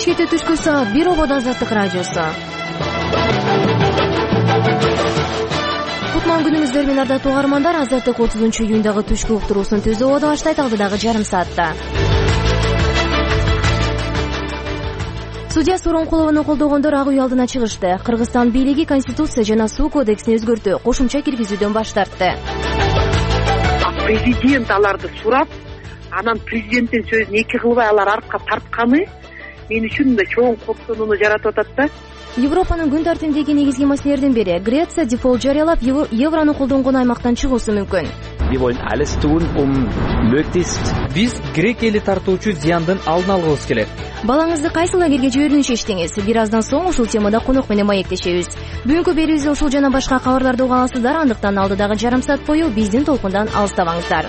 Бишкекте түшкү саат 1 ободо Азаттык радиосу. Кутман күнүңүздөр менен ардактуу угармандар. Азаттык 30-июндагы түшкү уктуруусун түз ободо баштайт алдыдагы жарым саатта. Судья Сооронкуловну колдогондор ак үй алдына чыгышты. Кыргызстан бийлиги Конституция жана суу кодексине өзгөртүү, кошумча киргизүүдөн баш тартты. Президент аларды сурап, анан президенттин сөзүн эки кылбай алар артка тартканы мен үчүн да чоң коопсоонууну жаратып атат да. Европанын күн тартибиндеги негизги маселелердин бири Греция дефолт жарыялап, еврону колдонгон аймактан чыгуусу мүмкүн. Биз грек эли тартуучу зыяндын алдын алгыбыз келет. Балаңызды кайсы лагерге жиберүүнү чечтиңиз? Бир аздан соң ушул темада конок менен маектешебиз. Бүгүнкү берүүбүздө ушул жана башка кабарларды уга аласыздар. Андыктан алдыдагы жарым саат бою биздин толкундан алыстабаңыздар.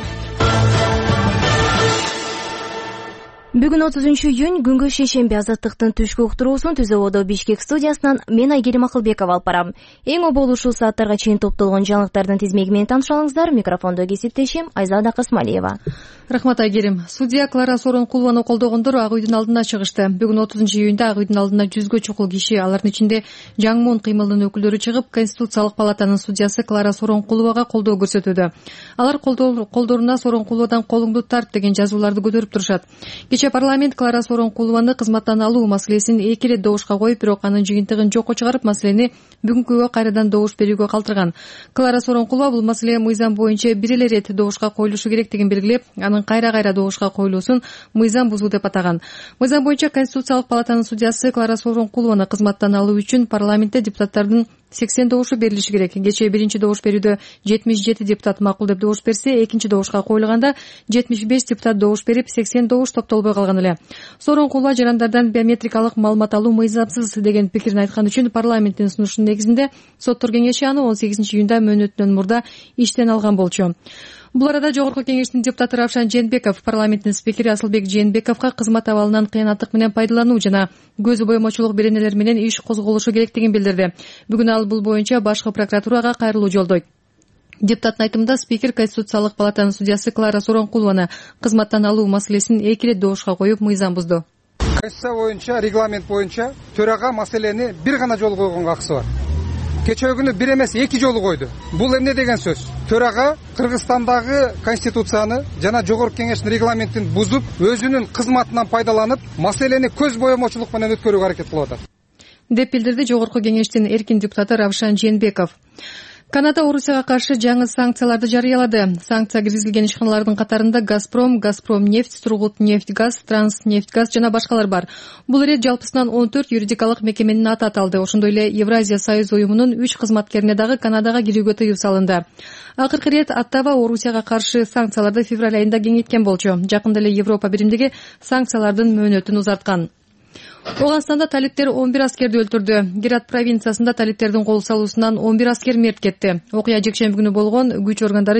Бүгүн 30-июнь күнгө шейшемби. Азаттыктын түшкү уктуруусун түз ободо Бишкек студиясынан мен Айгерим Акылбекова алып барам. Эң обол ушул сааттарга чейин топтолгон жаңылыктардын тизмеги менен тааныша алыңыздар. Микрофондо кесиптешим Айзада Касмалиева. Рахмат Айгерим. Судья Клара Сооронкуловну колдогондор ак үйдүн алдына чыгышты. Бүгүн 30-июнда ак үйдүн алдына 100гө чукул киши, алардын ичинде Жаңмун кыймылынын өкүлдөрү чыгып, Конституциялык палатанын судьясы Клара Сооронкуловага колдоо көрсөтүүдө. Алар колдоруна Сооронкуловадан колуңду тарт деген жазууларды көтөрүп турушат. Кечээ парламент Клара Сооронкулованы кызматтан алуу маселесин эки ирет добушка коюп, бирок анын жыйынтыгын жокко чыгарып, маселени бүгүнкүгө кайрадан добуш берүүгө калтырган. Клара Сооронкулова бул маселе мыйзам боюнча бир эле ирет добушка коюлушу керектигин белгилеп, анын кайра добушка коюлуусун мыйзам бузуу деп атаган. Мыйзам боюнча Конституциялык палатанын судьясы Клара Сооронкулованы кызматтан алуу үчүн парламентте депутаттардын 80 добушу берилиши керек. Кечээ биринчи добуш берүүдө 77 депутат макул деп добуш берсе, экинчи добушка коюлганда 75 депутат добуш берип, 80 добуш топтолбой калган эле. Сооронкулова жарандардан биометрикалык маалымат алуу мыйзамсыз деген пикирин айткан үчүн парламенттин сунушунун негизинде соттор кеңеши аны 18-июнда мөөнөтүнөн мурда иштен алган болчу. Бул арада Жогорку кеңештин депутаты Равшан Жээнбеков парламенттин спикери Асылбек Жээнбековго кызмат абалынан кыянаттык менен пайдалануу жана көз боемочулук беренелер менен иш козголушу керектигин билдирди. Бүгүн ал бул боюнча башкы прокуратурага кайрылуу жолдойт. Депутаттын айтымында спикер Конституциялык палатанын судьясы Клара Сооронкулованы кызматтан алуу маселесин эки ирет добушка коюп, мыйзам бузду. Конституция боюнча, регламент боюнча төрага маселени бир гана жолу койгонго акысы бар. Кечээ күнү бир эмес эки жолу койду. Бул эмне деген сөз? Төрага Кыргызстандагы конституцияны жана Жогорку кеңештин регламентин бузуп, өзүнүн кызматынан пайдаланып, маселени көз боемочулук менен өткөрүүгө аракет кылып атат, деп билдирди Жогорку кеңештин эркин депутаты Равшан Жээнбеков. Канада Орусияга каршы жаңы санкцияларды жарыялады. Санкция киргизилген ишканалардын катарында Газпром, Газпромнефть, Тургутнефтьгаз, Транснефтьгаз жана башкалар бар. Бул рет жалпысынан 14 юридикалык мекеменин аты аталды. Ошондой эле Евразия союз уюмунун 3 кызматкерине дагы Канадага кирүүгө тыюу салынды. Акыркы рет Оттава Орусияга каршы санкцияларды февраль айында кеңейткен болчу. Жакында эле Европа биримдиги санкциялардын мөөнөтүн узарткан. Оганстанда талиптер 11 аскерди өлтүрдү. Герат провинциясында талиптердин кол салуусунан 11 аскер мерт кетти. Окуя жекшемби күнү болгон, күч органдары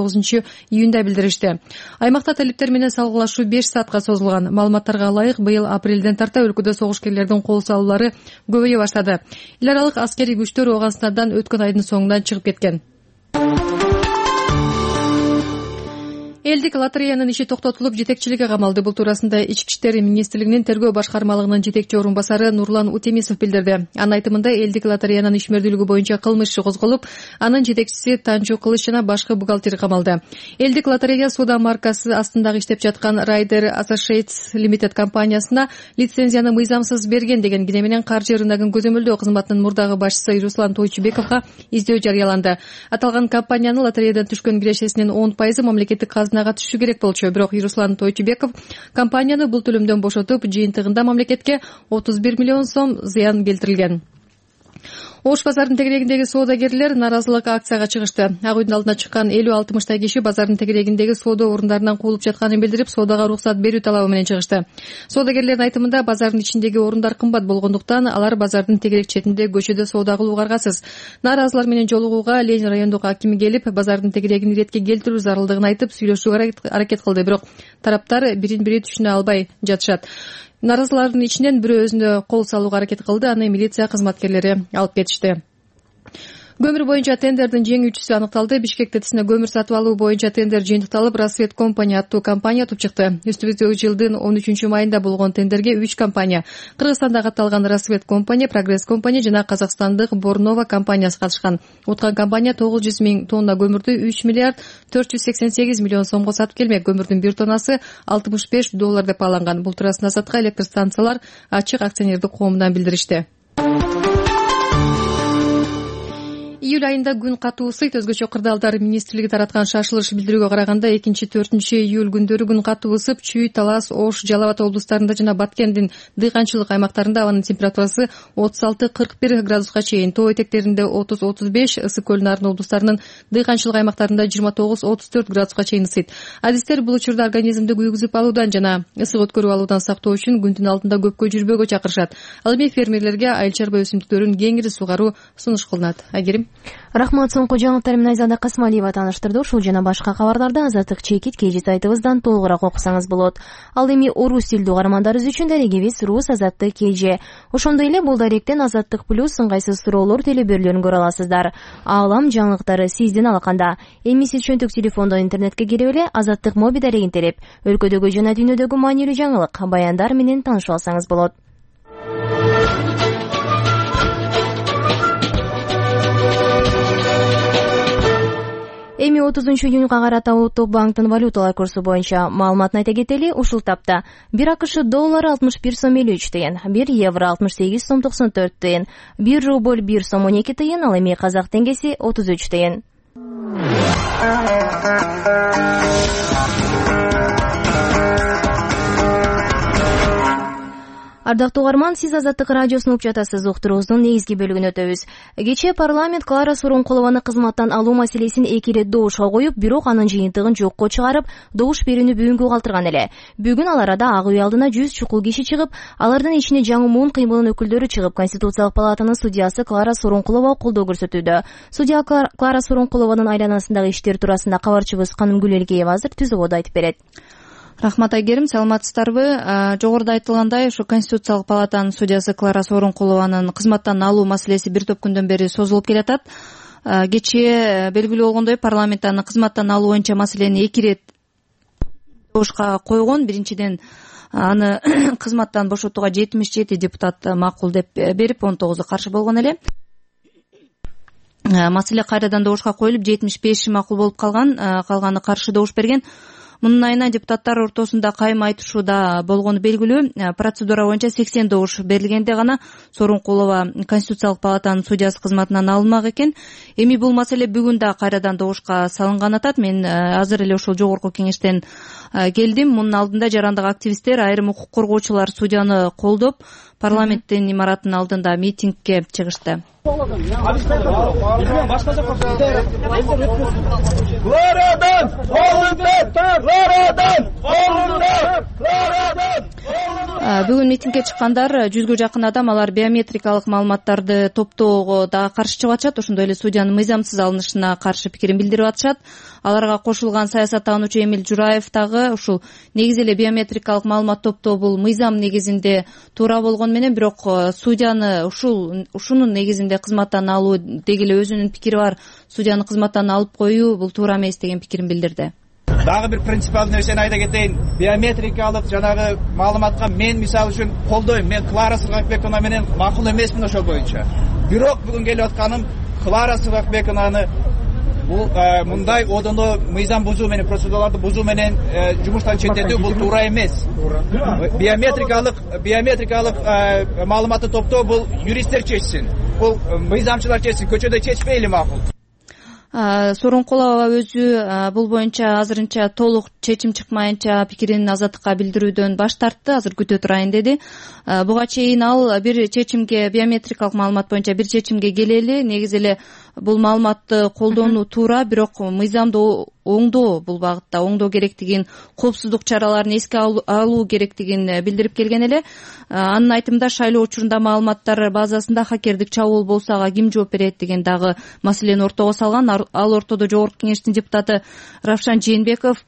29-июнда билдиришти. Аймакта талиптер менен салгылашуу 5 саатка созулган. Маалыматтарга ылайык, быйыл апрелден тарта өлкөдө согушкерлердин кол салуулары көбөйө баштады. Эл аралык аскерий күчтөр Оганстандан өткөн айдын соңунда чыгып кеткен. Элдик лотереянын иши токтотулуп, жетекчилиги камалды. Бул туурасында Ички иштер министрлигинин тергөө башкармалыгынын жетекчи орун басары Нурлан Утемисов билдирди. Анын айтымында элдик лотереянын ишмердүүлүгү боюнча кылмыш иши козголуп, анын жетекчиси Танчу Кылыч жана башкы бухгалтер камалды. Элдик лотерея соода маркасы астындагы иштеп жаткан Rider Associates Limited компаниясына лицензияны мыйзамсыз берген деген кине менен каржы рыногун көзөмөлдөө кызматынын мурдагы башчысы Руслан Тойчубековго издөө жарыяланды. Аталган компаниянын лотереядан түшкөн кирешесинин 10% мамлекеттик казынага түшүшү керек болчу. Бирок Руслан Тойчубеков компанияны бул төлөмдөн бошотуп, жыйынтыгында мамлекетке 31 миллион сом зыян келтирилген. Ош базарынын тегерегиндеги соодагерлер наразылык акцияга чыгышты. Ак үйдүн алдына чыккан 50-60 киши базардын тегерегиндеги соода орундарынан куулуп жатканын билдирип, соодага уруксат берүү талабы менен чыгышты. Соодагерлердин айтымында базардын ичиндеги орундар кымбат болгондуктан алар базардын тегерек четинде көчөдө соода кылууга аргасыз. Наразылар менен жолугууга Ленин райондук акими келип, базардын тегерегин иретке келтирүү зарылдыгын айтып, сүйлөшүүгө аракет кылды. Бирок тараптар бирин-бири түшүнө албай жатышат. Наразылардын ичинен бирөө өзүнө кол салууга аракет кылды, аны милиция кызматкерлери алып кетишти. Көмүр боюнча тендердин жеңүүчүсү аныкталды. Бишкек ТЭЦине көмүр сатып алуу боюнча тендер жыйынтыкталып, Рассвет компания аттуу компания утуп чыкты. Үстүбүздөгү жылдын 13 майында болгон тендерге 3 компания, Кыргызстанда катталган Рассвет компания, Прогресс компания жана казакстандык Борнова компаниясы катышкан. Уткан компания 900 000 тонна көмүрдү 3 миллиард 488 миллион сомго сатып келмек. Көмүрдүн бир тоннасы $65 деп бааланган. Бул туурасында Азаттыкка электр станциялар ачык акционердик коомунан билдиришти. Июль айында күн катуу ысыйт. Өзгөчө кырдаалдар министрлиги тараткан шашылыш билдирүүгө караганда 2-4 июль күндөрү күн катуу ысып, Чүй, Талас, Ош, Жалал Абад облустарында жана Баткендин дыйканчылык аймактарында абанын температурасы 36-41 градуска чейин, тоо этектеринде 30-35, Ысык көл Нарын облустарынын дыйканчылык аймактарында 29-34 градуска чейин ысыйт. Адистер бул учурда организмди күйгүзүп алуудан жана ысык өткөрүп алуудан сактоо үчүн күндүн алдында көпкө жүрбөөгө чакырышат. Ал эми фермерлерге айыл чарба өсүмдүктөрүн кеңири сугаруу сунуш кылынат. Айгерим. Рахмат. Соңку жаңылыктар менен Айзада Касмалиева тааныштырды. Ушул жана башка кабарларды Азаттык чекит KG сайтыбыздан толугураак окусаңыз болот. Ал эми орус тилдүү каармандарыбыз үчүн дарегибиз Рус Азаттык KG. Ошондой эле бул даректен Азаттык плюс ыңгайсыз суроолор телебөрлөрүн көрө аласыздар. Аалам жаңылыктары сиздин алаканда. Эми сиз чөнтөк телефондон интернетке кирип эле Азаттык моби дарегин терип, өлкөдөгү жана дүйнөдөгү маанилүү жаңылык, баяндар менен таанышып алсаңыз болот. Эми 30 июнга карата Улуттук банктын валюталар курсу боюнча маалыматын айта кетели. Ушул тапта 1 АКШ доллары 61 сом 53 тыйын, 1 евро 68 сом 94 тыйын, 1 рубль 1 сом 12 тыйын, ал эми казак теңгеси 33 тыйын. Ардактуу угарман, сиз Азаттык радиосун угуп жатасыз. Уктуруубуздун негизги бөлүгүнө өтөбүз. Кечээ парламент Клара Сооронкулованы кызматтан алуу маселесин эки ирет добушка коюп, бирок анын жыйынтыгын жокко чыгарып, добуш берүүнү бүгүнгө калтырган эле. Бүгүн ал арада Ак үй алдына 100 чукул киши чыгып, алардын ичине жаңы муун кыймылынын өкүлдөрү чыгып, Конституциялык палатанын судьясы Клара Сооронкулова колдоо көрсөтүүдө. Судья Клара Сооронкулованын айланасындагы иштер туурасында кабарчыбыз Канымгүл Элкеева азыр түз ободо айтып берет. Рахмат, Айгерим. Саламатсыздарбы? Жогоруда айтылгандай, ушу Конституциялык палатанын судьясы Клара Сооронкулованын кызматтан алуу маселеси бир топ күндөн бери созулуп келатат. Кечээ белгилүү болгондой, парламент аны кызматтан алуу боюнча маселени эки ирет добушка койгон. Биринчиден, аны кызматтан бошотууга 77 депутат макул деп берип, 19 каршы болгон эле. Маселе кайрадан добушка коюлуп, 75 макул болуп калган, калганы каршы добуш берген. Мунун айынан депутаттар ортосунда кайым айтышууда болгону белгилүү. Процедура боюнча 80 добуш берилгенде гана Сооронкулова Конституциялык палатанын судьясы кызматынан алынмак экен. Эми бул маселе бүгүн да кайрадан добушка салынган атат. Мен азыр эле ушул жогорку кеңештен келдим. Мунун алдында жарандык активисттер, айрым укук коргоочулар судьяны колдоп, парламенттин имаратынын алдында митингге чыгышты. Бүгүн митингге чыккандар 100гө жакын адам. Алар биометрикалык маалыматтарды топтоого дагы каршы чыгып атышат. Ошондой эле судьянын мыйзамсыз алынышына каршы пикирин билдирип атышат. Аларга кошулган саясаттануучу Эмил Жураев дагы ушул негизи эле биометрикалык маалымат топтоо бул мыйзам негизинде туура болгону менен, бирок судьяны ушунун негизинде кызматтан алуу деги эле өзүнүн пикири бар. Судьяны кызматтан алып коюу бул туура эмес деген пикирин билдирди. Дагы бир принципиалдуу нерсени айта кетейин. Биометрикалык жанагы маалыматка мен мисалы үчүн колдойм. Мен Клара Сыргакбековна менен макул эмесмин ошол боюнча. Бирок бүгүн келип атканым Клара Сыргакбековнаны бул мындай одондо мыйзам бузуу менен, процедураларды бузуу менен жумуштан четтетүү бул туура эмес. Биометрикалык маалыматты топтоо бул юристтер чечсин. Бул мыйзамчылар чечсин, көчөдө чечпейли макул. Сооронкулова өзү бул боюнча азырынча толук чечим чыкмайынча пикирин Азаттыкка билдирүүдөн баш тартты. Азыр күтө турайын деди. Буга чейин ал бир чечимге, биометрикалык маалымат боюнча бир чечимге келели. Негизи эле бул маалыматты колдонуу туура, бирок мыйзамды оңдоо, бул багытта оңдоо керектигин, коопсуздук чараларын эске алуу керектигин билдирип келген эле. Анын айтымында шайлоо учурунда маалыматтар базасында хакердик чабуул болсо ага ким жооп берет деген дагы маселени ортого салган. Ал ортодо жогорку кеңештин депутаты Равшан Жээнбеков парламент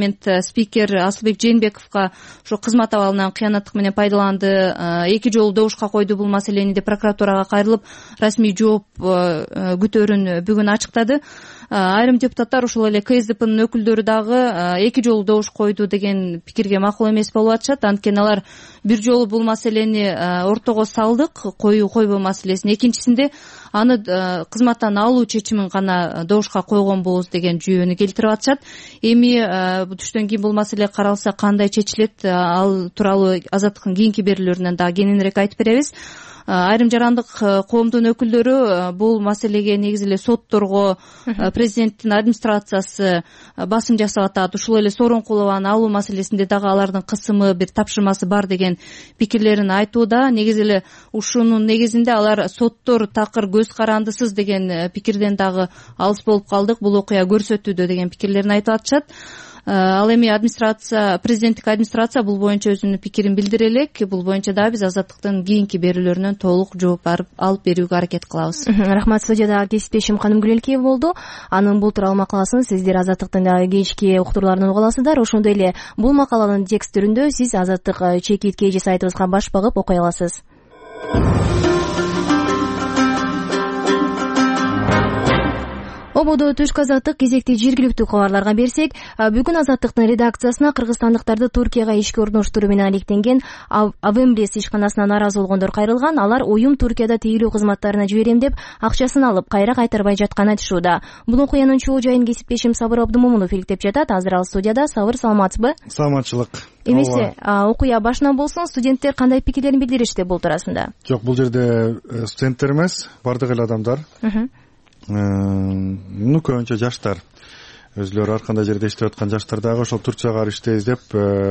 парламент спикер Асылбек Жээнбековго ошо кызмат абалынан кыянаттык менен пайдаланды, 2 жолу добушка койду бул маселени деп прокуратурага кайрылып расмий жооп күтөөрүн бүгүн ачыктады. Айрым депутаттар ушул эле КСДПнын өкүлдөрү дагы 2 жолу добуш койду деген пикирге макул эмес болуп атышат. Анткени алар бир жолу бул маселени ортого салдык, коюу койбоо маселесин, экинчисинде аны кызматтан алуу чечимин гана добушка койгонбуз деген жүйөнү келтирип атышат. Эми түштөн кийин бул маселе каралса кандай чечилет, ал тууралуу Азаттыктын кийинки берүүлөрүнөн дагы кененирээк айтып беребиз. Айрым жарандык коомдун өкүлдөрү бул маселеге негизи эле сотторго президенттин администрациясы басым жасап атат. Ушул эле Сооронкулованы алуу маселесинде дагы алардын кысымы, бир тапшырмасы бар деген пикирлерин айтууда. Негизи эле ушунун негизинде алар соттор такыр көз карандысыз деген пикирден дагы алыс болуп калдык, бул окуя көрсөтүүдө деген пикирлерин айтып атышат. Ал эми президенттик администрация бул боюнча өзүнүн пикирин билдире элек. Бул боюнча дагы биз Азаттыктын кийинки берүүлөрүнөн толук жооп алып берүүгө аракет кылабыз. Рахмат. Студияда кесиптешим Канымгүл Элкеева болду. Анын бул тууралуу макаласын сиздер Азаттыктын кечки уктурууларынан уга аласыздар. Ошондой эле бул макаланын текст түрүндө сиз Азаттык чекит KG сайтыбызга баш багып окуй аласыз. Ободо Түшкү Азаттык кезекти жергиликтүү кабарларга берсек, бүгүн Азаттыктын редакциясына кыргызстандыктарды Туркияга ишке орноштуруу менен алектенген Авемлес ишканасына нааразы болгондор кайрылган. Алар уюм Туркияда тейлөө кызматтарына жиберем деп акчасын алып, кайра кайтарбай жатканын айтышууда. Бул окуянын чоо жайын кесиптешим Сабыр Абдымомунов иликтеп жатат. Азыр ал студияда. Сабыр, саламатсызбы? Саламатчылык. Эмесе, окуя башынан болсун, студенттер кандай пикирлерин билдиришти бул туурасында? Жок, бул жерде студенттер эмес, бардык эле адамдар. Көбүнчө жаштар, өзүлөрү ар кандай жерде иштеп аткан жаштар дагы ошол Турцияга барып иштейбиз деп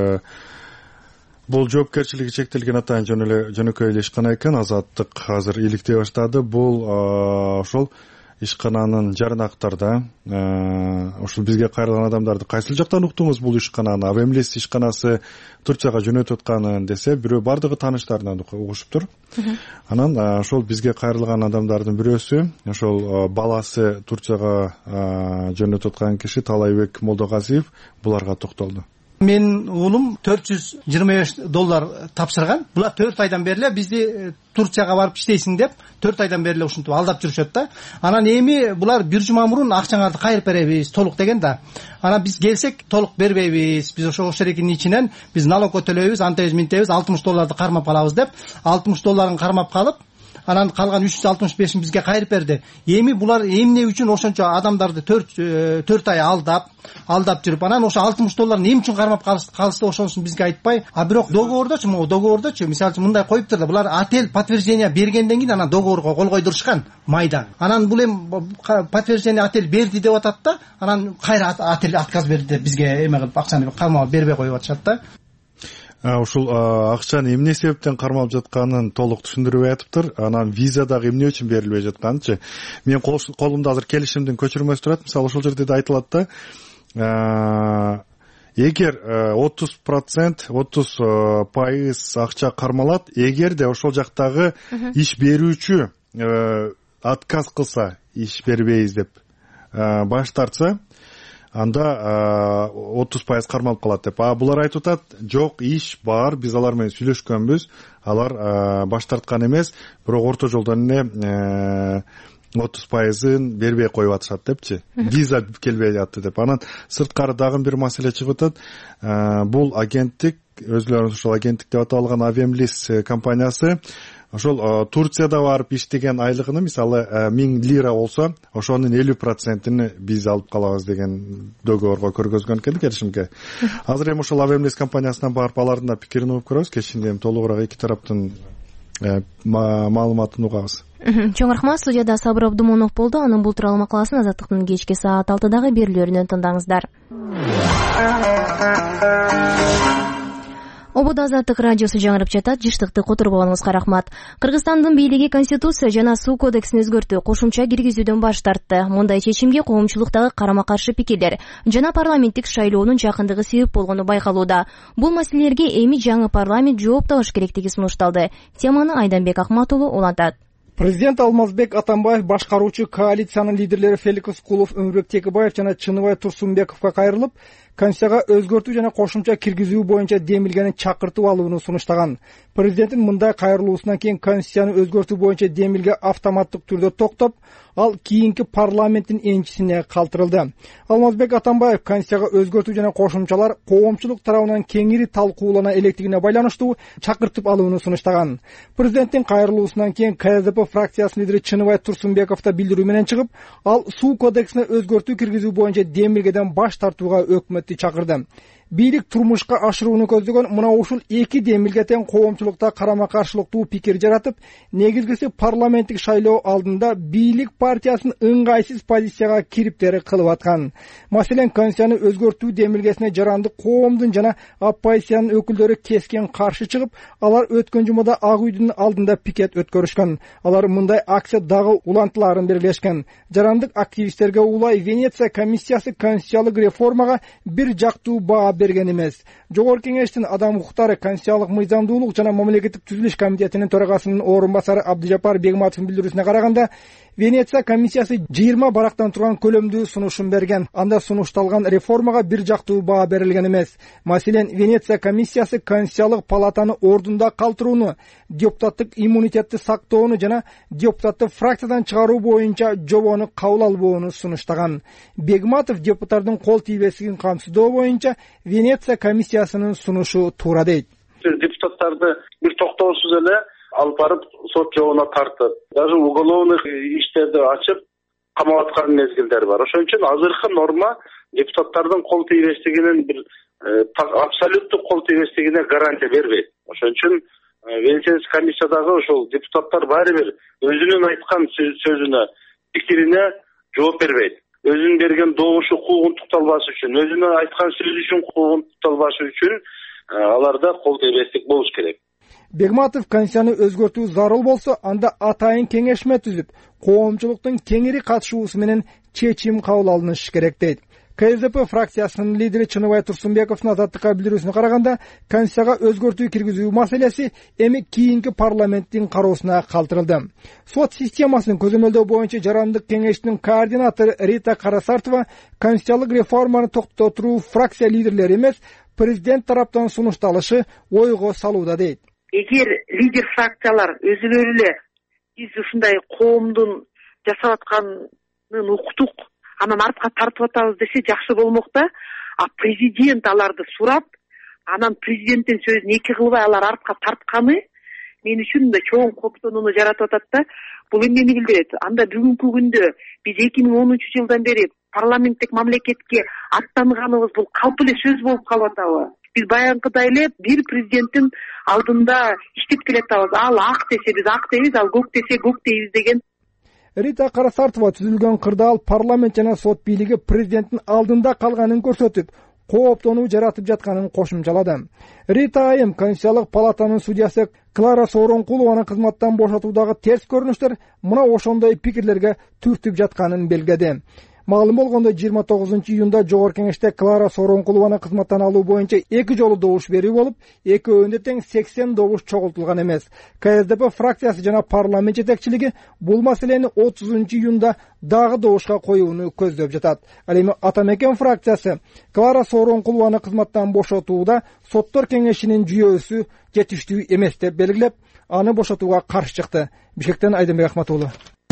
бул жоопкерчилиги чектелген атайын жөнөкөй эле ишкана экен. Азаттык азыр иликтей баштады. Бул ошол ишкананын жарнактарда ошол бизге кайрылган адамдарды кайсыл жактан уктуңуз бул ишкананы, Авемлес ишканасы Турцияга жөнөтүп атканын десе, бирөө бардыгы тааныштарынан угушуптур. Анан ошол бизге кайрылган адамдардын бирөөсү, ошол баласы Турцияга жөнөтүп аткан киши Талайбек Молдогазиев буларга токтолду. Менин уулум $425 тапшырган. Булар 4 айдан бери бизди Турцияга барып иштейсиң деп 4 айдан бери ушинтип алдап жүрүшөт да. Анан эми булар бир жума мурун акчаңарды кайрып беребиз толук деген да. Анан биз келсек толук бербейбиз. Биз ошол шерекинин ичинен биз налогко төлөйбүз, антебиз минтебиз, $60 кармап алабыз деп $60 кармап калып, анан калган 365-ин бизге кайрып берди. Эми булар эмне үчүн ошончо адамдарды 4 ай алдап жүрүп, анан ошо $60 эмне үчүн кармап калышты, ошонусун бизге айтпай, бирок договордочу, мисалы үчүн мындай коюптур да, булар отель подтверждение бергенден кийин анан договорго кол койдурушкан майда. Анан бул эми подтверждение отель берди деп атат да, анан кайра отель отказ берди деп бизге эме кылып акчаны кармап бербей коюп атышат да. Ушул акчаны эмне себептен кармалып жатканын толук түшүндүрбөй атыптыр. Анан виза дагы эмне үчүн берилбей жатканынчы. Мен колумда азыр келишимдин көчүрмөсү турат. Мисалы ошол жерде да айтылат да, эгер 30% акча кармалат, эгерде ошол жактагы иш берүүчү отказ кылса, иш бербейбиз деп баш тартса, анда 30% кармалып калат деп. Булар айтып атат, жок, иш бар, биз алар менен сүйлөшкөнбүз, алар баш тарткан эмес, бирок орто жолдон эле 30%-ын бербей коюп атышат депчи. Виза келбей жатты деп. Анан сырткары дагы бир маселе чыгып атат. Бул агенттик, өзүлөрүн ошол агенттик деп аталган Авемлес компаниясы, ошол Турцияда барып иштеген айлыгыны, мисалы 1000 лира болсо, ошонун 50%-ин биз алып калабыз деген договорго көргөзгөн экен, келишимге. Азыр эми ошол Авемлес компаниясынан барып алардын да пикирин угуп көрөбүз. Кечинде эми толугураак эки тараптын маалыматын угабыз. Чоң рахмат. Студияда Сабыр Абдымомунов болду. Анын бул тууралуу макаласын Азаттыктын кечки саат 6-дагы берүүлөрүнөн тыңдаңыздар. Ободо Азаттык радиосу жаңырып жатат. Жыштыкты которбогонуңузга рахмат. Кыргызстандын бийлиги Конституция жана суу кодексин өзгөртүү, кошумча киргизүүдөн баш тартты. Мындай чечимге коомчулуктагы карама-каршы пикирлер жана парламенттик шайлоонун жакындыгы себеп болгону байкалууда. Бул маселелерге эми жаңы парламент жооп табыш керектиги сунушталды. Теманы Айданбек Акмат уулу улантат. Президент Алмазбек Атамбаев башкаруучу коалициянын лидерлери Феликс Кулов, Өмүрбек Текебаев жана Чыныбай Турсунбековго кайрылып, Конституцияга өзгөртүү жана кошумча киргизүү боюнча демилгени чакыртып алууну сунуштаган. Президенттин мындай кайрылуусунан кийин Конституцияны өзгөртүү боюнча демилге автоматтык түрдө токтоп, ал кийинки парламенттин энчисине калтырылды. Алмазбек Атамбаев Конституцияга өзгөртүү жана кошумчалар коомчулук тарабынан кеңири талкуулана электигине байланыштуу чакыртып алууну сунуштаган. Президенттин кайрылуусунан кийин КСДП фракциясынын лидери Чыныбай Турсунбеков да билдирүү менен чыгып, ал суу кодексине өзгөртүү киргизүү боюнча демилгеден баш тартууга өкмөттү чакырды. Бийлик турмушка ашырууну көздөгөн мына ушул эки демилге тең коомчулукта карама каршылыктуу пикир жаратып, негизгиси парламенттик шайлоо алдында бийлик партиясын ыңгайсыз позицияга кириптери кылып аткан. Маселен, Конституцияны өзгөртүү демилгесине жарандык коомдун жана оппозициянын өкүлдөрү кескен каршы чыгып, алар өткөн жумада Ак үйдүн алдында пикет өткөрүшкөн. Алар мындай акция дагы улантыларын белгилешкен. Жарандык активисттерге улай Венеция комиссиясы конституциялык реформага бир жактуу баа берген эмес. Жогорку кеңештин адам укуктары, конституциялык мыйзамдуулук жана мамлекеттик түзүлүш комитетинин төрагасынын орун басары Абдыжапар Бегматовдун билдирүүсүнө караганда, Венеция комиссиясы 20 барактан турган көлөмдүү сунушун берген. Анда сунушталган реформага бир жактуу баа берилген эмес. Маселен, Венеция комиссиясы конституциялык палатаны ордунда калтырууну, депутаттык иммунитетти сактоону жана депутатты фракциядан чыгаруу боюнча жобону кабыл албоону сунуштаган. Бегматов депутаттардын кол тийбестигин камсыздоо боюнча Венеция комиссиясынын сунушу туура дейт. Депутаттарды бир токтоосуз эле алып барып сот жобуна тартып, даже уголовный иштерди ачып камап аткан мезгилдер бар. Ошон үчүн азыркы норма депутаттардын кол тийбестигинин бир абсолюттук кол тийбестигине гарантия бербейт. Ошон үчүн Венеция комиссиядагы ошол депутаттар баары бир өзүнүн айткан сөзүнө, пикирине жооп бербейт. Өзүнүн берген добушу укугун тукталбаш үчүн, өзүнүн айткан сөзү үчүн укугун тукталбаш үчүн аларда кол тийбестик болуш керек. Бегматов Конституцияны өзгөртүү зарыл болсо, анда атайын кеңешме түзүп, коомчулуктун кеңири катышуусу менен чечим кабыл алынышы керек дейт. КСДП фракциясынын лидери Чыныбай Турсунбековдун Азаттыкка билдирүүсүнө караганда, Конституцияга өзгөртүү киргизүү маселеси эми кийинки парламенттин кароосуна калтырылды. Сот системасын көзөмөлдөө боюнча жарандык кеңештин координатору Рита Карасартова конституциялык реформаны токтотуу фракция лидерлери эмес, президент тараптан сунушталышы ойго салууда дейт. Эгер лидер фракциялар өзүлөрү эле биз ушундай коомдун жасап атканын уктук, анан артка тартып атабыз десе жакшы болмок да. А президент аларды сурап, анан президенттин сөзүн эки кылбай алар артка тартканы мен үчүн да чоң коптонууну жаратып атат да. Бул эмнени билдирет? Анда бүгүнкү күндө биз 2010-жылдан бери парламенттик мамлекетке аттанганыбыз бул калп эле сөз болуп калып атабы? Биз баягыдай эле бир президенттин алдында иштеп келатабыз. Ал ак десе биз ак дейбиз, ал көк десе көк дейбиз деген. Рита Карасартова түзүлгөн кырдаал парламент жана сот бийлиги президенттин алдында калганын көрсөтүп, кооптонуу жаратып жатканын кошумчалады. Рита Айым Конституциялык палатанын судьясы Клара Сооронкулованы кызматтан бошотуудагы терс көрүнүштөр мына ошондой пикирлерге түртүп жатканын белгиледи. Маалым болгондой 29-июнда жогорку кеңеште Клара Сооронкулованы кызматтан алуу боюнча эки жолу добуш берүү болуп, экөөнүндө тең 80 добуш чогултулган эмес. КСДП фракциясы жана парламент жетекчилиги бул маселени 30-июнда дагы добушка коюуну көздөп жатат. Ал эми Атамекен фракциясы Клара Сооронкулованы кызматтан бошотууда соттор кеңешинин жүйөсү жетиштүү эмес деп белгилеп, аны бошотууга каршы чыкты. Бишкектен Айдынбек Ахматуулу.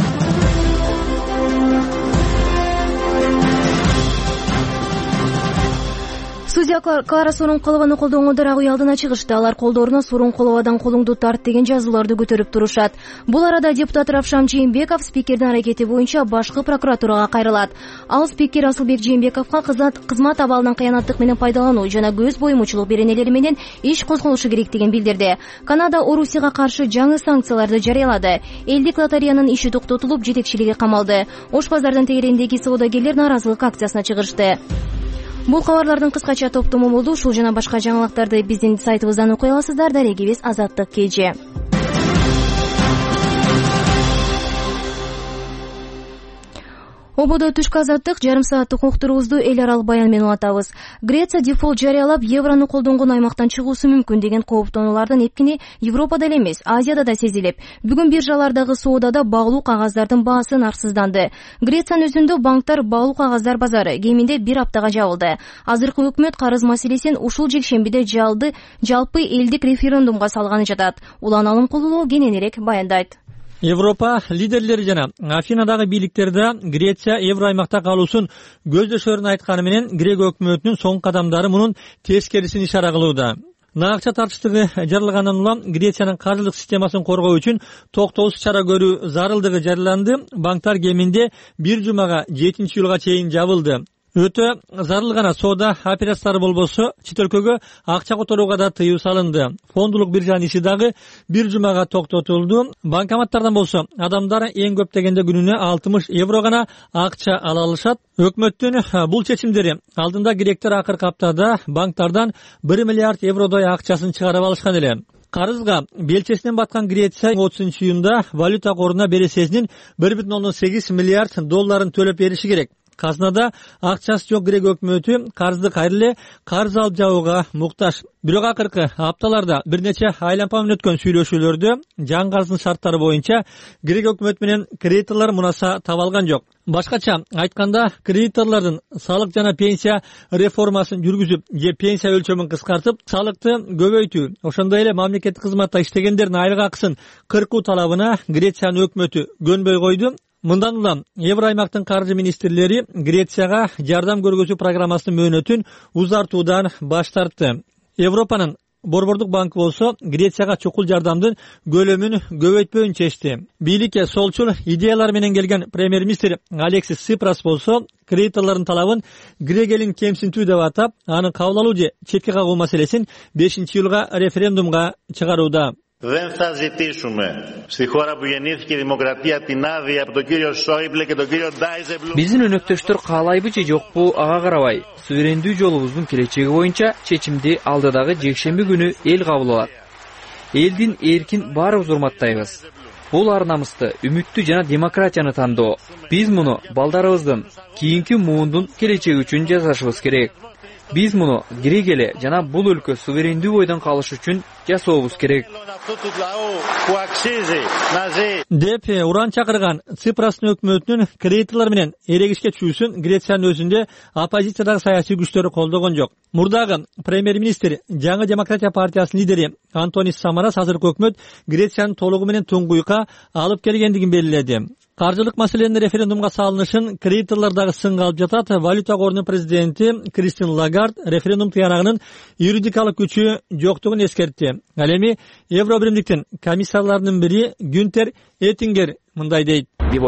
Судья Клара Сооронкулованы колдогондор Ак үй алдына чыгышты. Алар колдоруна Сооронкуловадан колуңду тарт деген жазууларды көтөрүп турушат. Бул арада депутат Равшан Жээнбеков спикердин аракети боюнча башкы прокуратурага кайрылат. Ал спикер Асылбек Жээнбековго кызмат абалынан кыянаттык менен пайдалануу жана көз боюмчулук беренелери менен иш козголушу керектигин билдирди. Канада Орусияга каршы жаңы санкцияларды жарыялады. Элдик лотереянын иши токтотулуп, жетекчилиги камалды. Ош базардын тегерегиндеги соодагерлер нааразылык акциясына чыгышты. Бул кабарлардын кыскача топтому болду. Ушул жана башка жаңылыктарды биздин сайтыбыздан окуй аласыздар. Дарегибиз Азаттык KG. ободо түшкү азаттык жарым сааттык уктуруубузду эл аралык баян менен улантабыз. Греция дефолт жарыялап, еврону колдонгон аймактан чыгуусу мүмкүн деген кооптонуулардын эпкини Европада эле эмес, Азияда да сезилет. Бүгүн биржалардагы соодада багылуу кагаздардын баасы нарсызданды. Грециянын өзүндө банктар багылуу кагаздар базары кеминде бир аптага жабылды. Азыркы өкмөт карыз маселесин ушул жекшембиде жалпы элдик референдумга салганы жатат. Улан Алымкулуу кененирээк баяндайт. Европа лидерлери жана Афинадагы бийликтерде Греция евро аймакта калуусун көздөшөрүн айтканы менен Грек өкмөтүнүн соңку кадамдары мунун тескерисин ишара кылууда. Наакча тартыштыгы жарылгандан улам Грециянын каржылык системасын коргоо үчүн токтоосуз чара көрүү зарылдыгы жарыяланды. Банктар кеминде бир жумага 7-июлга чейин жабылды. Өтө зарылган соода операциялары болбосо чет өлкөгө акча которууга да тыюу салынды. Фондулук биржанын иши дагы бир жумага токтотулду. Банкоматтардан болсо адамдар эң көп дегенде күнүнө 60 евро гана акча ала алышат. Өкмөттүн бул чечимдери алдында гректер акыркы аптада банктардан 1 миллиард евродой акчасын чыгарып алышкан эле. Карызга белчесинен баткан Греция 30-июнда валюта коруна бересесинин 1,8 миллиард долларын төлөп бериши керек. Казнада акчасы жок Грек өкмөтү карызды кайра эле карыз алып жабууга муктаж. Бирок акыркы апталарда бир нече айлампа менен өткөн сүйлөшүүлөрдө жаңы карыздын шарттары боюнча Грек өкмөтү менен кредиторлор мунаса таба алган жок. Башкача айтканда, кредиторлордун салык жана пенсия реформасын жүргүзүп, же пенсия өлчөмүн кыскартып, салыкты көбөйтүү, ошондой эле мамлекеттик кызматта иштегендердин айлык акысын кыркуу талабына Грециянын өкмөтү көнбөй койду. Мындан улам Евро аймактын каржы министрлери Грецияга жардам көргөзүү программасынын мөөнөтүн узартуудан баш тартты. Европанын Борбордук банкы болсо Грецияга чукул жардамдын көлөмүн көбөйтпөөнү чечти. Бийликке солчул идеялар менен келген премьер-министр Алексис Ципрас болсо кредиторлордун талабын Грек элин кемсинтүү деп атап, аны кабыл алуу же четке кагуу маселесин 5-июлга референдумга чыгарууда. Δεν θα ζητήσουμε στη χώρα που γεννήθηκε η δημοκρατία την άδεια από τον κύριο Σόιμπλε και τον κύριο Ντάιζεμπλουμ. Биздин өнөктөштөр каалайбы же жокпу ага карабай, суверендүү жолубуздун келечеги боюнча чечимди алдыдагы жекшемби күнү эл кабыл алат. Элдин эркин баарыбыз урматтайбыз. Бул ар намысты, үмүттүү жана демократияны тандоо. Биз муну балдарыбыздын, кийинки муундун келечеги үчүн жасашыбыз керек. Биз муну Грек эли жана бул өлкө суверендүү бойдон калыш үчүн жасообуз керек. деп уран чакырган Ципрастын өкмөтүнүн кредиторлор менен эрегишке түшүүсүн Грециянын өзүндө оппозициядагы саясий күчтөр колдогон жок. Мурдагы премьер-министр Жаңы демократия партиясынын лидери Антонис Самарас азыркы өкмөт Грецияны толугу менен туңгуйка алып келгендигин белгиледи. Каржылык маселенин референдумга салынышын кредиторлор дагы сынга алып жатат. Валюта корунун президенти Кристин Лагард референдум тыянагынын юридикалык күчү жоктугун эскертти. Ал эми Евро биримдиктин комиссарларынын бири Günter Oettinger мындай дейт.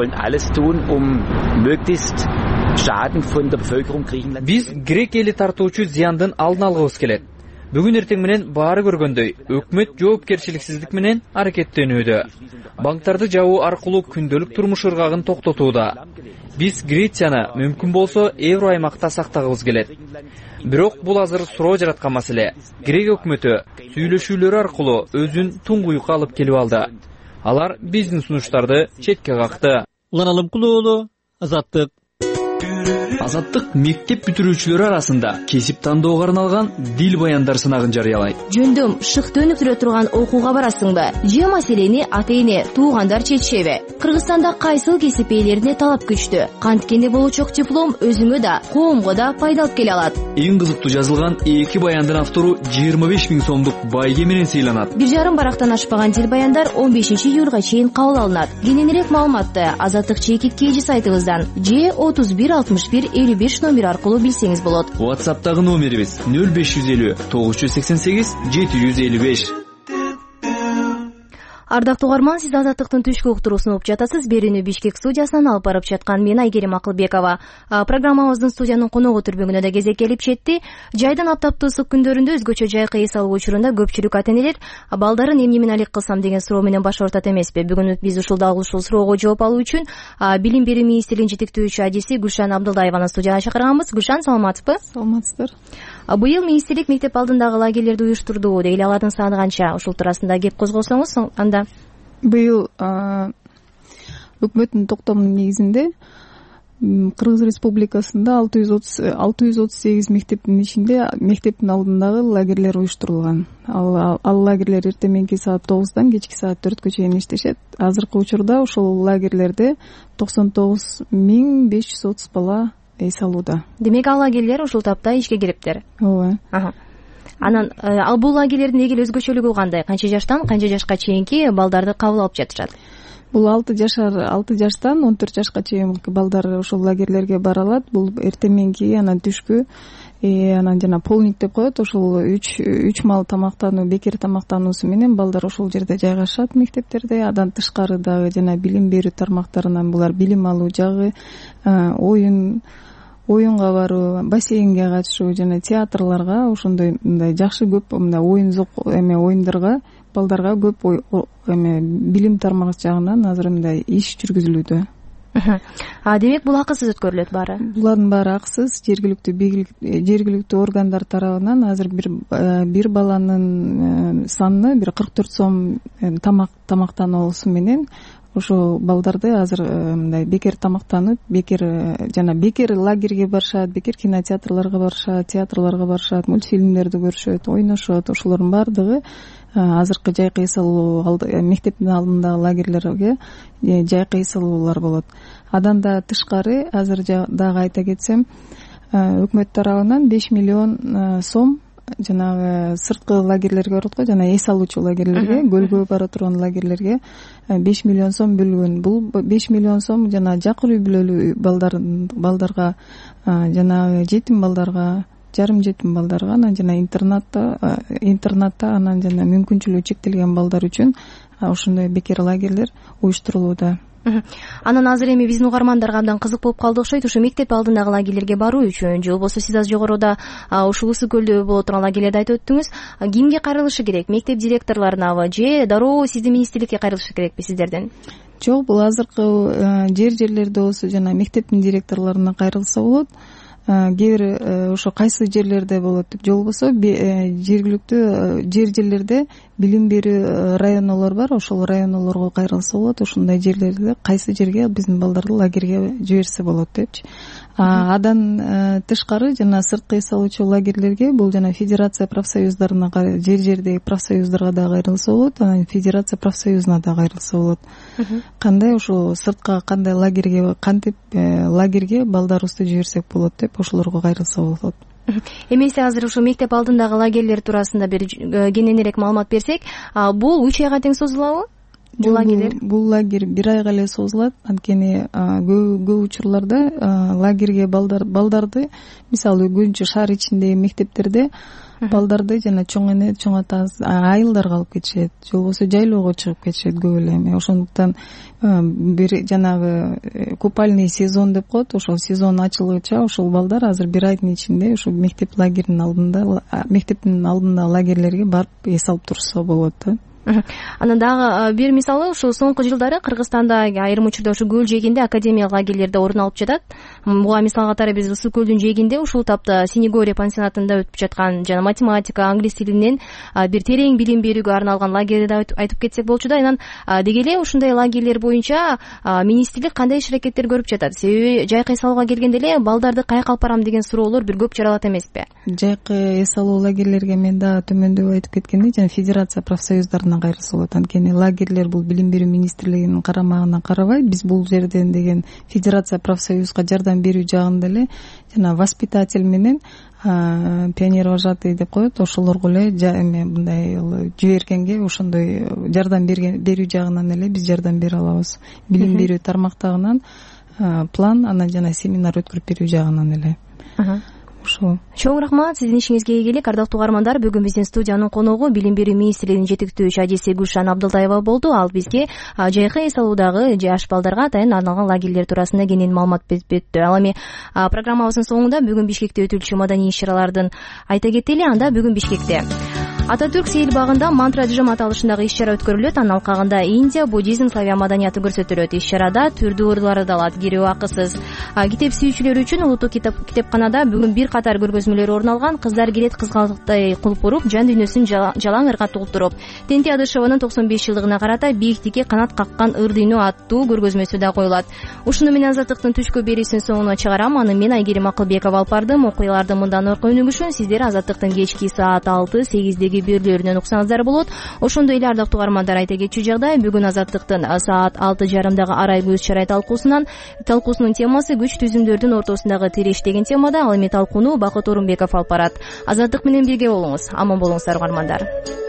Биз Грек эли тартуучу зыяндын алдын алгыбыз келет. Бүгүн эртең менен баары көргөндөй, өкмөт жоопкерчиликсиздик менен аракеттенүүдө. Банктарды жабуу аркылуу күндөлүк турмуш ыргагын токтотууда. Биз Грецияны мүмкүн болсо Евро аймакта сактагыбыз келет. Бирок бул азыр суроо жараткан маселе. Грек өкмөтү сүйлөшүүлөр аркылуу өзүн туңгуйка алып келип алды. Алар биздин сунуштарды четке какты. Улан Алымкулуу, Азаттык. Азаттык мектеп бүтүрүүчүлөрү арасында кесип тандоого арналган дил баяндар сынагын жарыялайт. Жөндөм шыкты өнүктүрө турган окууга барасыңбы? Же маселени ата-эне, туугандар чечишеби? Кыргызстанда кайсыл кесип ээлерине талап күчтүү? Канткенде болочок диплом өзүңө да, коомго да пайда алып келе алат. Эң кызыктуу жазылган 2 баяндын автору 25 000 сомдук байге менен сыйланат. 1,5 барактан ашпаган дил баяндар 15-июлга чейин кабыл алынат. Кененирээк маалыматты Азаттык чекит KG сайтыбыздан же 316155 номер аркылуу билсеңиз болот. WhatsApp'тагы номерибиз 0550 988 755. Ардактуу угарман, сиз Азаттыктын түшкү уктуруусун угуп жатасыз. Берүүнү Бишкек студиясынан алып барып жаткан мен Айгерим Акылбекова. Программабыздын студиянын коногу түрбөгүнө да кезек келип жетти. Жайдын аптаптуу ысык күндөрүндө өзгөчө жайкы эс алуу учурунда көпчүлүк ата-энелер балдарын эмне менен алек кылсам деген суроо менен баш ортот эмеспи? Бүгүн биз ушул суроого жооп алуу үчүн Билим берүү министрлигинин жетектөөчү адиси Гүлшан Абдылдаеваны студияга чакырганбыз. Гүлшан, саламатсызбы? Саламатсыздар. Быйыл министрлик мектеп алдындагы лагерлерди уюштурду дейли, алардын саны канча? Ушул туурасында кеп козгосоңуз анда. Быйыл өкмөттүн токтомунун негизинде Кыргыз Республикасында 638 мектептин ичинде мектептин алдындагы лагерлер уюштурулган. Ал лагерлер эртең мененки саат 9-дан кечки саат 4-кө чейин иштешет. Азыркы учурда ошол лагерлерде 99.530 бала эс алууда. Демек ал лагерлер ушул тапта ишке кириптир. Ооба. Анан ал бул лагерлердин эги эле өзгөчөлүгү кандай? Канча жаштан канча жашка чейинки балдарды кабыл алып жатышат? Бул 6 жаштан 14 жашка чейинки балдар ошол лагерлерге бара алат. Бул эртең мененки анан түшкү анан жана полник деп коет. Ошол 3 мал тамактануу, бекер тамактануусу менен балдар ошол жерде жайгашат мектептерде. Андан тышкары дагы жана билим берүү тармактарынан булар билим алуу жагы, оюнга баруу, бассейнге катышуу жана театрларга ошондой мындай жакшы көп мындай оюндарга балдарга көп билим тармагы жагынан азыр мындай иш жүргүзүлүүдө. Демек бул акысыз өткөрүлөт баары? Булардын баары акысыз, жергиликтүү органдар тарабынан азыр бир баланын санына 44 сом тамактануусу менен ошол балдарды азыр мындай бекер тамактанып, бекер лагерге барышат, бекер кинотеатрларга барышат, театрларга барышат, мультфильмдерди көрүшөт, ойношот. Ошолордун баардыгы азыркы жайкы эс алуу мектептин алдындагы лагерлерге жайкы эс алуулар болот. Андан да тышкары азыр дагы айта кетсем, өкмөт тарабынан 5 миллион сом жанагы сырткы лагерлерге барат го, жана эс алуучу лагерлерге, көлгө бара турган лагерлерге 5 миллион сом бөлгөн. Бул 5 миллион сом жана жакыр үй бүлөлүү балдарга, жанагы жетим балдарга, жарым жетим балдарга, анан жана интернатта анан жана мүмкүнчүлүгү чектелген балдар үчүн ошондой бекер лагерлер уюштурулууда. Анан азыр эми биздин угармандарга абдан кызык болуп калды окшойт. Ушу мектеп алдындагы лагерлерге баруу үчүн же болбосо сиз азыр жогоруда ушул Ысык көлдө боло турган лагерлерди айтып өттүңүз. Кимге кайрылышы керек? Мектеп директорлорунабы же дароо сиздин министрликке кайрылышы керекпи сиздерден? Жок, бул азыркы жерлерде болсо жана мектептин директорлоруна кайрылса болот. Кээ бир ошо кайсы жерлерде болот деп, же болбосо жергиликтүү жерлерде билим берүү районолор бар, ошол районолорго кайрылса болот. Ошондой жерлерде кайсы жерге биздин балдарды лагерге жиберсе болот депчи. Адан тышкары жана сырткы эс алуучу лагерлерге бул жана федерация профсоюздарына, жердеги профсоюздарга да кайрылса болот, анан федерация профсоюзуна да кайрылса болот. Кандай ошо сыртка кандай лагерге, кантип лагерге балдарыбызды жиберсек болот деп ошолорго кайрылса болот. Эмесе азыр ушул мектеп алдындагы лагерлер туурасында бир кененирээк маалымат берсек, бул 3 айга тең созулабы? Бул лагерь 1 айга эле созулат. Анткени көп учурларда лагерге балдарды, мисалы көбүнчө шаар ичиндеги мектептерде балдарды жана чоң ата айылдарга алып кетишет, же болбосо жайлоого чыгып кетишет көп эле. Ошондуктан бир жанагы купальный сезон деп коет, ошол сезон ачылгыча ошол балдар азыр 1 айдын ичинде ошол мектептин алдында лагерлерге барып эс алып турса болот да. Анан дагы бир мисалы ушул соңку жылдары Кыргызстанда айрым учурда ушу көл жээгинде академиялык лагерлерде орун алып жатат. Буга мисал катары биз Ысык көлдүн жээгинде ушул тапта Синегория пансионатында өтүп жаткан жана математика, англис тилинен бир терең билим берүүгө арналган лагерди айтып кетсек болчу да. Анан деги эле ушундай лагерлер боюнча министрлик кандай иш аракеттер көрүп жатат? Себеби жайкы эс алууга келгенде эле балдарды каяка алып барам деген суроолор бир көп жаралат эмеспи? Жайкы эс алуу лагерлерге мен дагы төмөндөп айтып кеткендей, жана федерация профсоюздарына кайрылса болот. Анткени лагерлер бул билим берүү министрлигинин карамагына карабайт. Биз бул жерден деген федерация профсоюзга жардам берүү жагында эле жана воспитатель менен пионер вожатый деп коет, ошолорго эле мындай жибергенге ошондой жардам берүү жагынан эле биз жардам бере алабыз. Билим берүү тармактагынан план, анан жана семинар өткөрүп берүү жагынан эле. Чоң рахмат, сиздин ишиңизге ийгилик. Ардактуу угармандар, бүгүн биздин студиянын коногу билим берүү министрлигинин жетектөөчү адиси Гүлшан Абдылдаева болду. Ал бизге жайкы эс алуудагы жаш балдарга атайын арналган лагерлер туурасында кенен маалымат берип өттү. Ал эми программабыздын соңунда бүгүн Бишкекте өтүлчү маданий иш-чаралардын айта кетели. Анда бүгүн Бишкекте Ата Түрк сейил багында мантра жым аталышындагы иш-чара өткөрүлөт. Анын алкагында Индия, буддизм, славян маданияты көрсөтүлөт. Иш-чарада түрдүү ырлар алат, кирүү акысыз. Китеп сүйүүчүлөр үчүн улуттук китепканада бүгүн бир катар көргөзмөлөр орун алган. Кыздар кирет кызгалыктай кулпуруп, жан дүйнөсүн жалаң ырга толтуруп. Тенти Адышеванын 95 жылдыгына карата бийиктикке канат каккан ыр дүйнө аттуу көргөзмөсү да коюлат. Ушуну менен Азаттыктын түшкү берүүсүн соңуна чыгарам. Аны мен Айгерим Акылбекова алып бардым. Окуяларды мындан орко өнүгүшүн сиздер Азаттыктын кечки саат 6-8 берүүлөрүнөн уксаңыздар болот. Ошондой эле ардактуу угармандар, айта кетчү жагдай, бүгүн Азаттыктын саат 6:30 арай көз чарай талкуусунун темасы күч түзүмдөрдүн ортосундагы тиреш деген темада. Ал эми талкууну Бакыт Орунбеков алып барат. Азаттык менен бирге болуңуз. Аман болуңуздар угармандар.